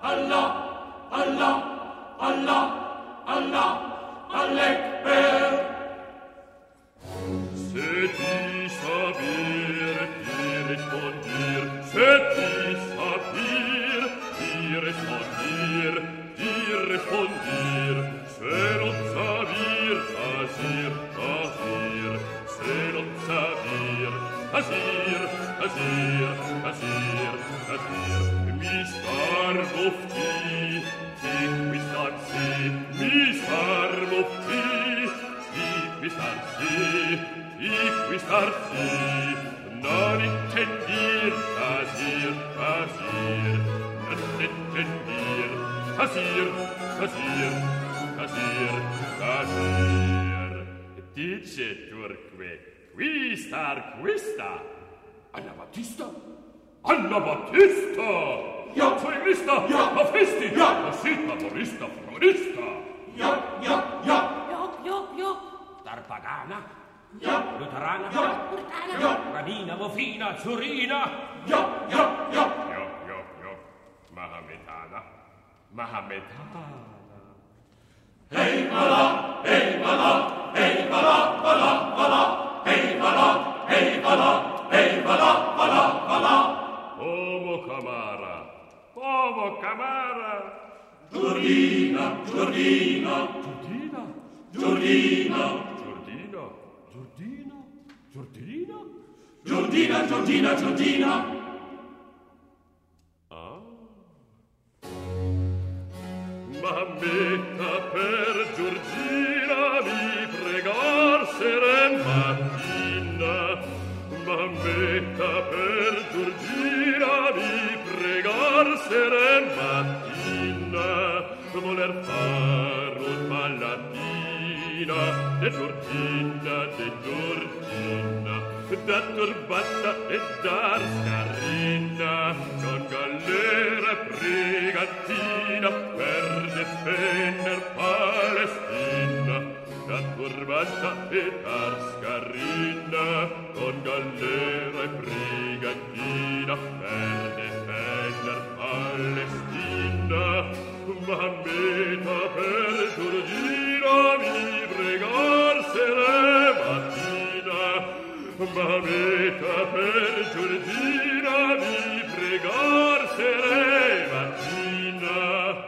Allah, Allah, Allah, Allah, Al-Ekber. Se ti sabir, ti respondir, se ti sabir, ti respondir, ti respondir, se non sabir, asir, asir, se non sabir, asir, asir, asir, asir, mi starvofti, ti quistarsi, mi starvofti, ti quistarsi, non intendir, asir, asir, non intendir, asir, asir, asir, asir. Diceturque, quistar quista? Anabattista? Anabattista! Ja. Fueglista? Ja. Afisti? Ja. Asita, morista, florista? Ja, ja, ja. Io. Tarpagana? Ja. Luterana? Ja. Ja. Radina, Mofina, Zurina? Ja, ja, ja. Io. Mahometana. Mahometana. Hey, Mala, hey, Mala, hey, Mala, Mala, Mala, hey, Mala, hey, Mala, hey, Mala, Mala, Mala. Povo Camara. Giordina, Giordina, Giordina. Giordina, Giordina. Giordina, Giordina, Giordina. Mammetta per Giorgina mi pregar seren mattina. Mammetta per Giorgina mi pregar seren mattina. Voler far un malatina de Giorgina, da turbata e dar scarrina, con gallera brigantina per difender Palestina. Da turbata e dar scarrina, con gallera brigantina per difender Palestina. Mammetta per Giorgina mi pregar sere mattina. Mammetta per Giorgina mi pregar sere mattina.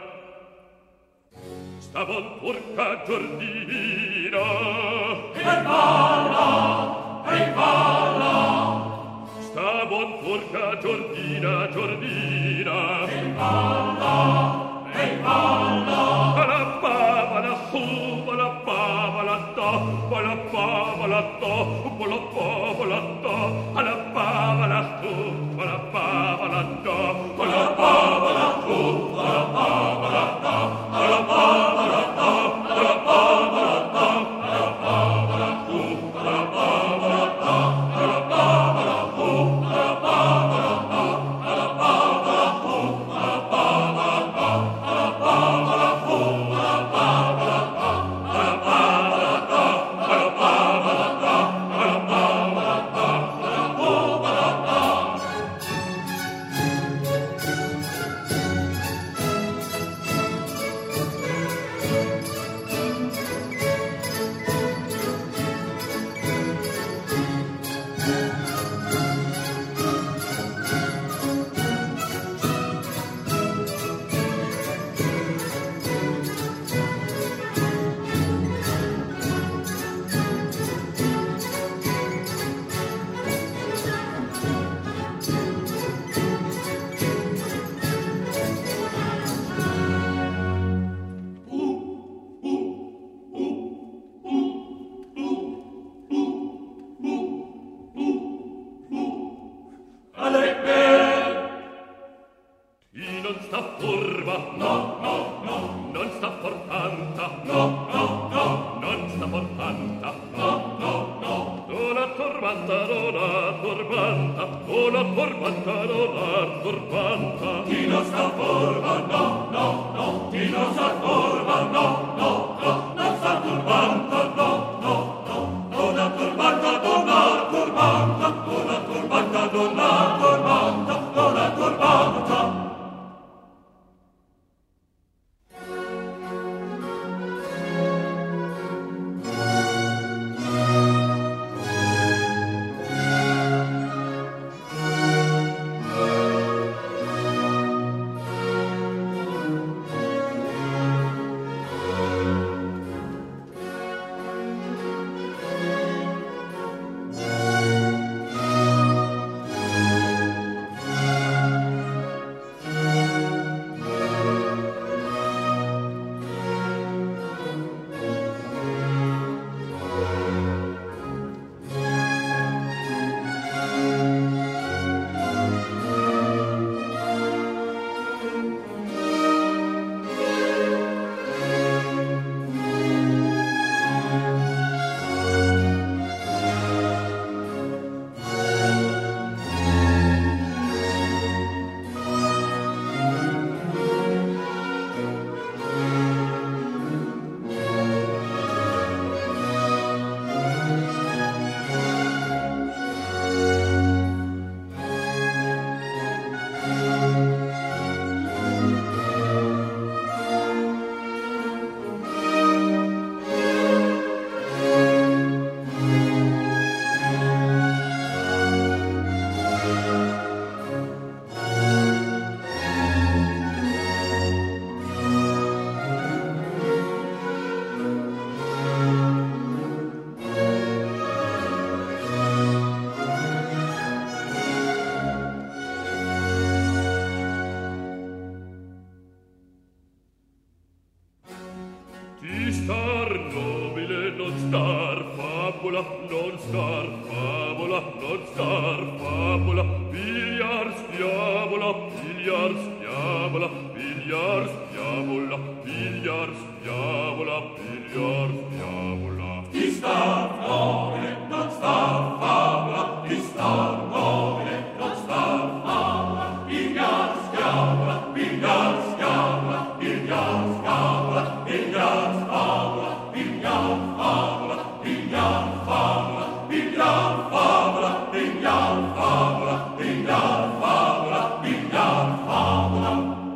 Sta buon porca Giordina. Hey, Mala, hey, Mala. Sta buon porca Giordina. Hey, Mala, hey, Mala. Bala baba la hu, bala baba la da, bala baba la da, bala baba la da, bala baba la hu, bala baba la da, bala baba la hu, bala baba la da, bala baba la da, bala baba la da, bala baba la hu, bala baba la da, bala baba la hu, bala baba la da, bala baba la hu, bala baba la da, bala baba la hu, bala baba la da, bala baba la da, bala baba la da, bala baba la da, bala baba la da. Non sta furba, no, non sta portanta, no, non sta portanta, no, una turbanta, una turbanta. Chi non sta furba, no, chi non sta furba, no, non sta turbanta, no, una turbanta, una turbanta, una turbanta, una turbanta, una turbanta. star nobile, non star fabula, non star fabula, non star fabula, pigliars diavola, pigliars diavola, pigliars diavola, pigliars diavola, pigliars diavola. Di star nobile, non star fabula, di star nobile, non star fabula, pigliars diavola, pigliars diavola, pigliars diavola, pigliars fabula, pigliars fabula, pigliars fabula, pigliars fabula, pigliars fabula, pigliars fabula, pigliars fabula.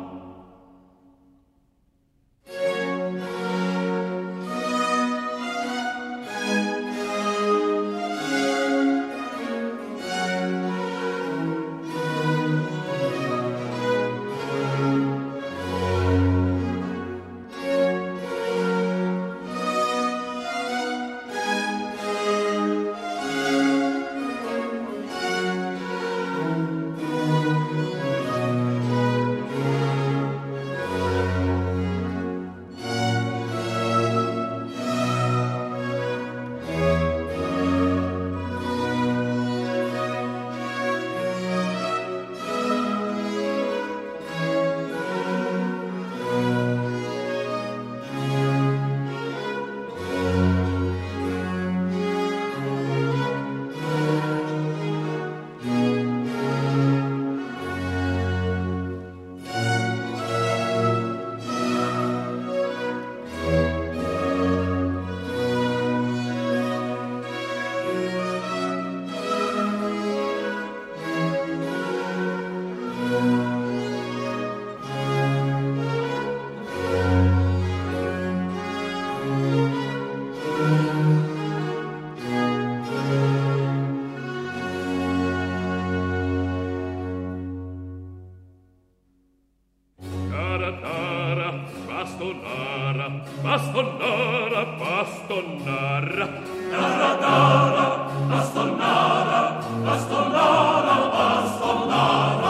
Bastonara, bastonara. Dara, dara, bastonara, bastonara, bastonara.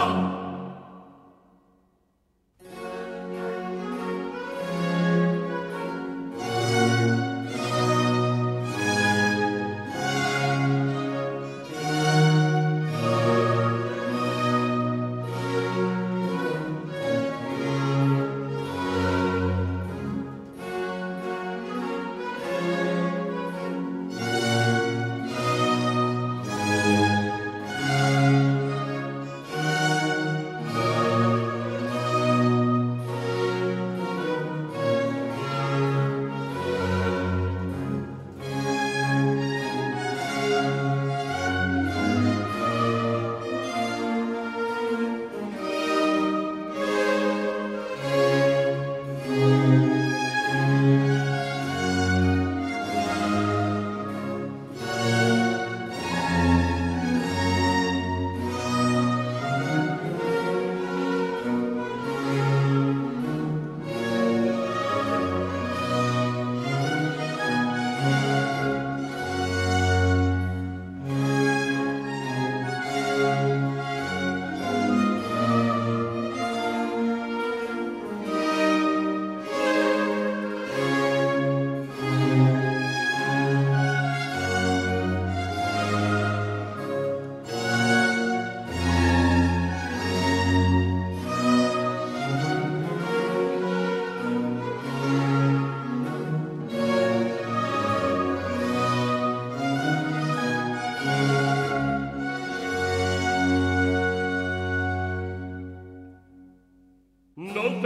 Non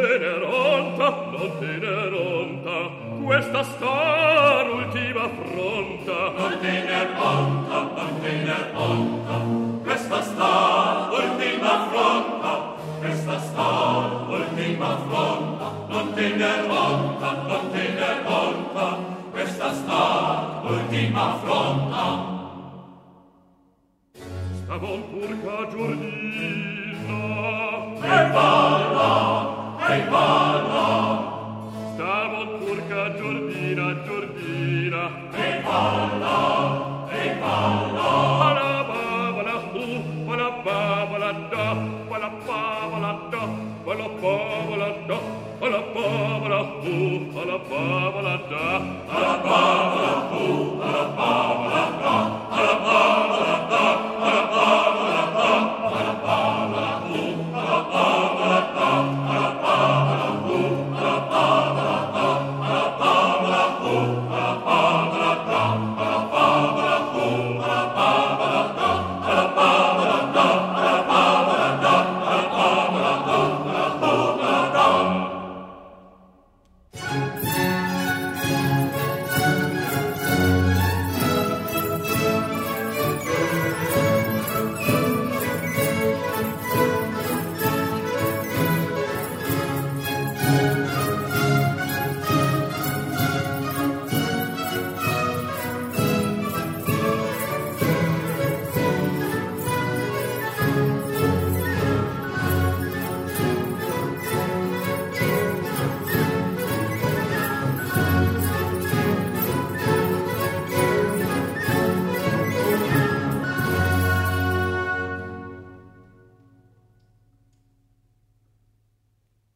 tener onta, questa star ultima affronta. Non tener onta, questa star ultima affronta, questa star ultima affronta. Non tener onta, questa star ultima affronta. Stavon purca Giordina, Ei balla, stavon purca Giordina, Giordina. ei balla, Bala bala hu, bala bala da, bala bala da, bala bala da, bala bala la hu, alla ba, alla da, alla ba, alla hu, alla ba, alla da, alla ba.